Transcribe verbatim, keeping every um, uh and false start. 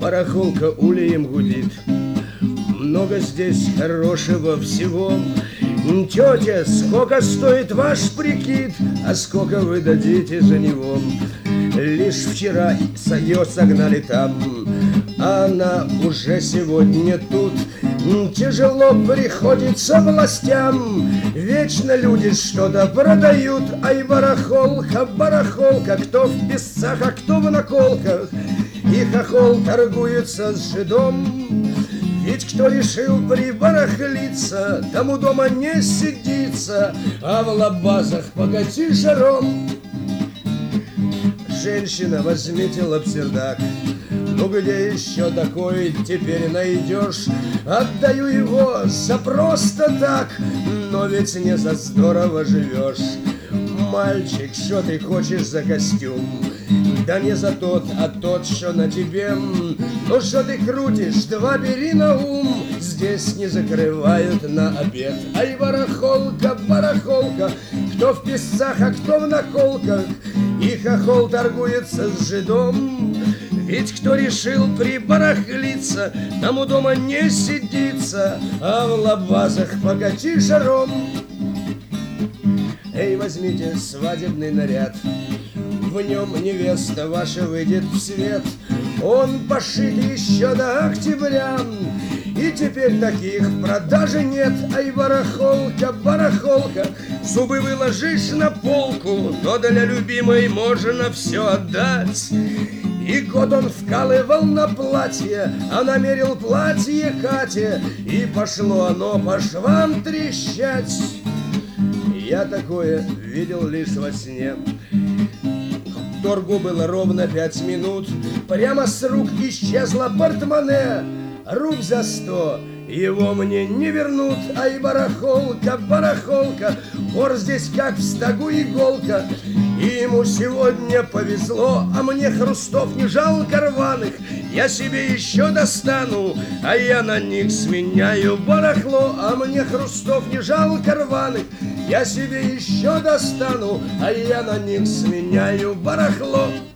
барахолка улеем гудит. Много здесь хорошего всего. Тетя, сколько стоит ваш прикид, а сколько вы дадите за него? Лишь вчера ее согнали там, а она уже сегодня тут. Тяжело приходится властям, вечно люди что-то продают. Ай, барахолка, барахолка, кто в песцах, а кто в наколках. И хохол торгуется с жидом. Ведь кто решил прибарахлиться, тому дома не сидится, а в лабазах покати жаром. Женщина, возьмите лапсердак, ну где еще такой теперь найдешь? Отдаю его за просто так, но ведь не за здорово живешь. Мальчик, что ты хочешь за костюм? Да не за тот, а тот, что на тебе. Ну что ты крутишь, два бери на ум. Здесь не закрывают на обед. Ай, барахолка, барахолка, кто в песцах, а кто в наколках. И хохол торгуется с жидом. Ведь кто решил прибарахлиться, тому дома не сидится, а в лабазах покати жаром. Эй, возьмите свадебный наряд, в нем невеста ваша выйдет в свет. Он пошит еще до октября, и теперь таких в продаже нет. Ай, барахолка, барахолка, зубы выложишь на полку, но для любимой можно все отдать. И год он вкалывал на платье, а намерил платье Кате, и пошло оно по швам трещать. Я такое видел лишь во сне. Торгу было ровно пять минут, прямо с рук исчезло портмоне. Руб за сто, его мне не вернут. Ай, барахолка, барахолка, вор здесь как в стогу иголка. И ему сегодня повезло, а мне хрустов не жалко рваных. Я себе еще достану, а я на них сменяю барахло. А мне хрустов не жалко рваных, я себе еще достану, а я на них сменяю барахло.